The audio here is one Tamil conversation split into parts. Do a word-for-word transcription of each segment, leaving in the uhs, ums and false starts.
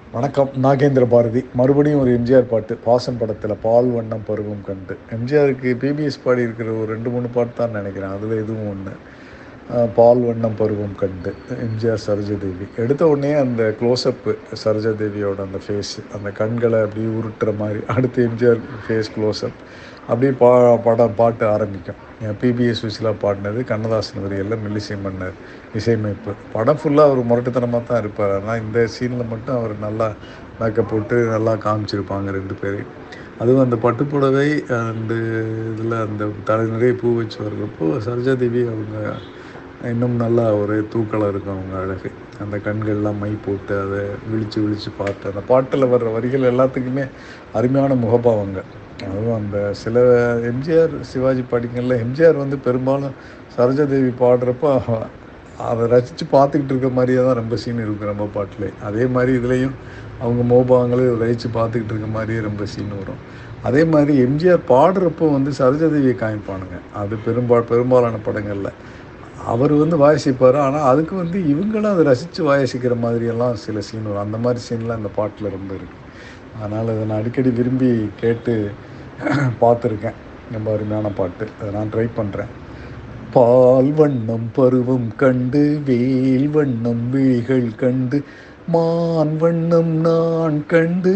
வணக்கம். நாகேந்திர பாரதி. மறுபடியும் ஒரு எம்ஜிஆர் பாட்டு. பாசம் படத்தில் பால் வண்ணம் பருவம் கண்டு. எம்ஜிஆருக்கு பிபிஎஸ் பாடி இருக்கிற ஒரு ரெண்டு மூணு பாட்டு தான் நினைக்கிறேன். அதில் எதுவும் ஒன்று. பால் வண்ணம் பருவம் கண்டு, எம்ஜிஆர் சரோஜாதேவி. எடுத்த உடனே அந்த க்ளோஸ்அப்பு சரோஜாதேவியோட அந்த ஃபேஸ், அந்த கண்களை அப்படியே உருட்டுற மாதிரி. அடுத்து எம்ஜிஆர் ஃபேஸ் க்ளோஸ்அப், அப்படியே பா படம் பாட்டு ஆரம்பிக்கும். பிபிஎஸ் சுசிலா பாடினது, கண்ணதாசன் வரியெல்லாம் மெல்லிசை மன்னர் இசையமைப்பு. படம் ஃபுல்லாக அவர் முரட்டுத்தனமாக தான் இருப்பார். ஆனால் இந்த சீனில் மட்டும் அவர் நல்லா மேக்கப் போட்டு நல்லா காமிச்சிருப்பாங்க ரெண்டு பேரையும். அதுவும் அந்த பட்டுப்புடவை அண்டு இதில் அந்த தலை நிறைய பூ வச்சு வர்றப்போ சரோஜாதேவி அவங்க இன்னும் நல்லா ஒரு தூக்கலாக இருக்கும் அவங்க அழகு. அந்த கண்கள்லாம் மை போட்டு அதை விழித்து விழித்து பார்த்து அந்த பாட்டில் வர்ற வரிகள் எல்லாத்துக்குமே அருமையான முகபாவங்கள். அதுவும் அந்த சில எம்ஜிஆர் சிவாஜி பாட்டிங்களில் எம்ஜிஆர் வந்து பெரும்பாலும் சரோஜாதேவி பாடுறப்போ அதை ரசித்து பார்த்துக்கிட்டு இருக்க மாதிரியே தான் ரொம்ப சீன் இருக்குது நம்ம பாட்டிலே. அதே மாதிரி இதுலேயும் அவங்க மோபாவங்களையும் ரசித்து பார்த்துக்கிட்டு இருக்க மாதிரியே ரொம்ப சீன் வரும். அதே மாதிரி எம்ஜிஆர் பாடுறப்போ வந்து சரோஜாதேவியை காமிப்பானுங்க. அது பெரும்பா பெரும்பாலான படங்களில் அவர் வந்து வாசிப்பார். ஆனால் அதுக்கு வந்து இவங்களும் அதை ரசித்து வாசிக்கிற மாதிரியெல்லாம் சில சீன் வரும். அந்த மாதிரி சீன்லாம் அந்த பாட்டில் ரொம்ப இருக்குது. அதனால் அதை நான் அடிக்கடி விரும்பி கேட்டு பார்த்துருக்கேன். ரொம்ப அருமையான பாட்டு. அதை நான் ட்ரை பண்ணுறேன். பால் வண்ணம் பருவம் கண்டு, வேல் வண்ணம் விழிகள் கண்டு, மான் வண்ணம் நான் கண்டு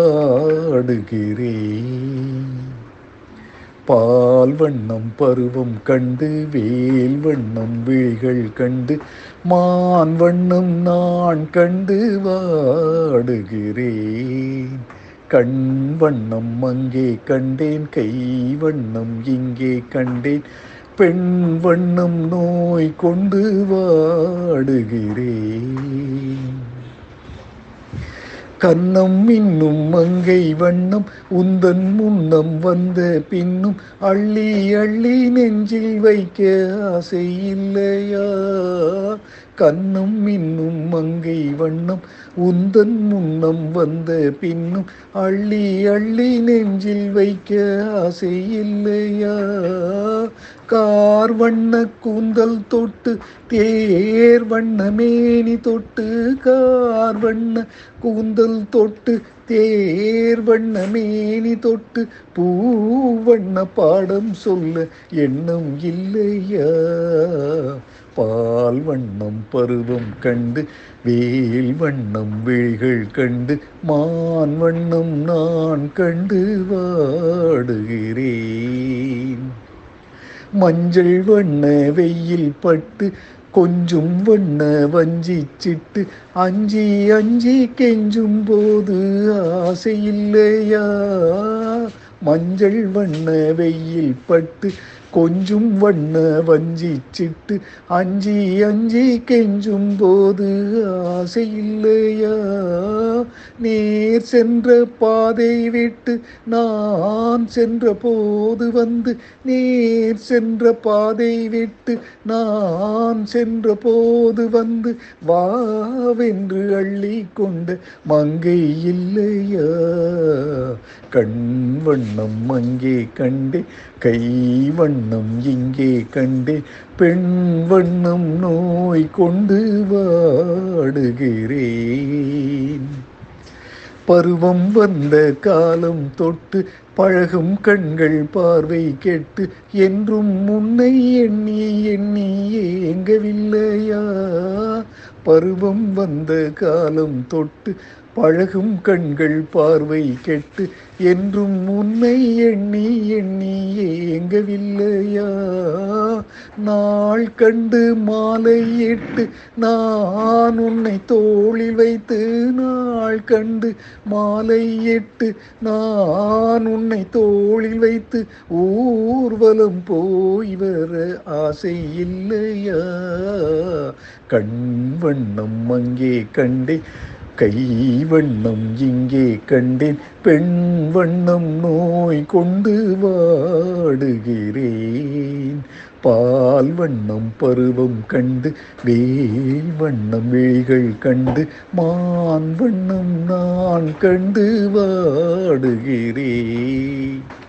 வாடுகிறேன். பால் வண்ணம் பருவம் கண்டு, வேல் வண்ணம் விழிகள் கண்டு, மான் வண்ணம் நான் கண்டு வாடுகிறேன். கண் வண்ணம் அங்கே கண்டேன், கை வண்ணம் இங்கே கண்டேன், பெண் வண்ணம் நோய் கொண்டு வாடுகிறேன். கன்னம் இன்னும் மங்கை வண்ணம் உந்தன் முன்னம் வந்த பின்னும் அள்ளி அள்ளி நெஞ்சில் வைக்க ஆசை இல்லையா? கன்னம் இன்னும் மங்கை வண்ணம் உந்தன் முன்னம் வந்த பின்னும் அள்ளி அள்ளி நெஞ்சில் வைக்க ஆசை இல்லையா? கார் வண்ண கூந்தல் தொட்டு, தேர் வண்ண மேனி தொட்டு, கார் வண்ண கூந்தல் தொட்டு, தேர் வண்ண மேனி தொட்டு, பூ வண்ண பாடம் சொல்ல எண்ணம் இல்லையா? பால் வண்ணம் பருவம் கண்டு, வேல் வண்ணம் விழிகள் கண்டு, மான் வண்ணம் நான் கண்டு வாடுகிறேன். மஞ்சள் வண்ண வெயில் பட்டு, கொஞ்சம் வண்ண வஞ்சி சிட்டு, அஞ்சி அஞ்சி கெஞ்சும் போது ஆசை இல்லையா? மஞ்சள் வண்ண வெயில் பட்டு, கொஞ்சம் வண்ண வஞ்சி சிட்டு, அஞ்சி அஞ்சி கெஞ்சும் போது ஆசை இல்லையா? நேர் சென்ற பாதை விட்டு நான் சென்ற போது வந்து, நேர் சென்ற பாதை விட்டு நான் சென்ற போது வந்து, வாவென்று அள்ளி கொண்ட மங்கை இல்லையா? கண் வண்ணம் அங்கே கண்டே, கை வண்ணம் இங்கே கண்டே, பெண் வண்ணம் நோய் கொண்டு வாடுகிறேன். பருவம் வந்த காலம் தொட்டு, பழகும் கண்கள் பார்வை கெட்டு, என்றும் முன்னை எண்ணி எண்ணி ஏங்கவில்லையா? பருவம் வந்த காலம் தொட்டு, பழகும் கண்கள் பார்வை கெட்டு, என்றும் உன்னை எண்ணி எண்ணி ஏங்கவில்லையா? நாள் கண்டு மாலை இட்டு நான் உன்னை தோளில் வைத்து, நாள் கண்டு மாலை இட்டு நான் உன்னை தோளில் வைத்து, ஊர்வலம் போய் வர ஆசை இல்லையா? கண் வண்ணம் அங்கே கண்டே, கை வண்ணம் இங்கே கண்டேன், பெண் வண்ணம் நோய் கொண்டு வாடுகிறேன். பால் வண்ணம் பருவம் கண்டு, வேல் வண்ணம் விழிகள் கண்டு, மான் வண்ணம் நான் கண்டு வாடுகிறேன்.